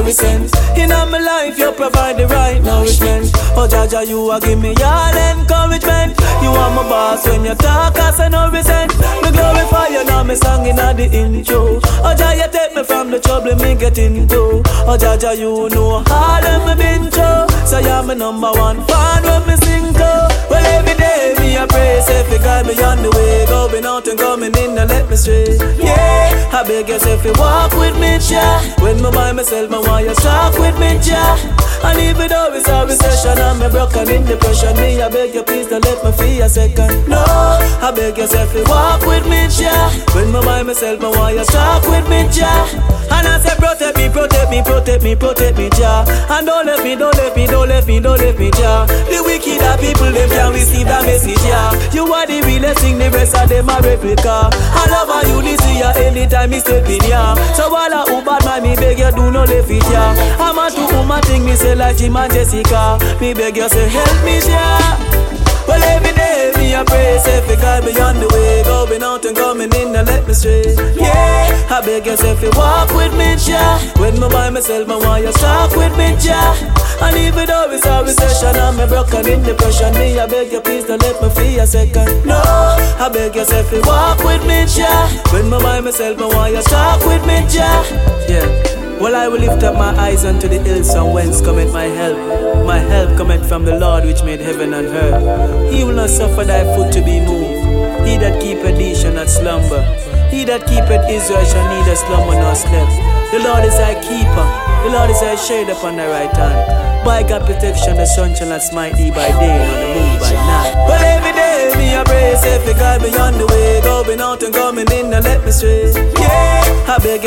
we send. In all my life you provide the right nourishment. Oh Jaja, you a give me all encouragement. You are my boss when you talk, I say no resent. Me glorify you now, me song in the intro. Oh Jaja, you take me from the trouble me get into. Oh Jaja, you know all of me been through. So you're my number one fan when me sing to. Well every day me I pray, say if you guide me on the way, going out and coming in and let me stray. Yeah, I beg you say if you walk with me, Jah. When me by myself, me want you talk with me, Jah. And even though it's a recession and me broken in depression, me I beg you please don't let me feel a second. No, I beg you say if you walk with me, Jah. When me by myself, me want you talk with me, Jah. And I say protect me, protect me, protect me, protect me, Jah. And don't let me, don't let me, don't let me, don't let me, Jah. The wicked are people, them can receive that message, yeah. You are the realest thing, the rest of them are replica. I love how you listen, yeah, anytime me step in, yeah. So while I bad man, me beg you do no left it, yeah. I'm a to my thing, me say like Jim and Jessica. Me beg you say help me, yeah. Well every day me I pray, say if you guide me on the way, going out and coming in and let me stray. Yeah, I beg you say if you walk with me, Jah. When me by myself, me want you talk with me, Jah. And even though it's a recession and me broken in depression, me I beg you please don't let me feel a second. No, I beg you say if you walk with me, Jah. When me by myself, me want you talk with me, Jah. Yeah. Well, I will lift up my eyes unto the hills from whence cometh my help. My help cometh from the Lord which made heaven and earth. He will not suffer thy foot to be moved. He that keepeth thee shall not slumber. He that keepeth Israel shall neither slumber nor sleep. The Lord is thy keeper. The Lord is thy shade upon thy right hand. By God's protection the sun shall not smite thee by day nor the moon by night. Well, every day me I pray, say if you guide me on the way, going out and coming in and let me stray. Yeah, I beg you.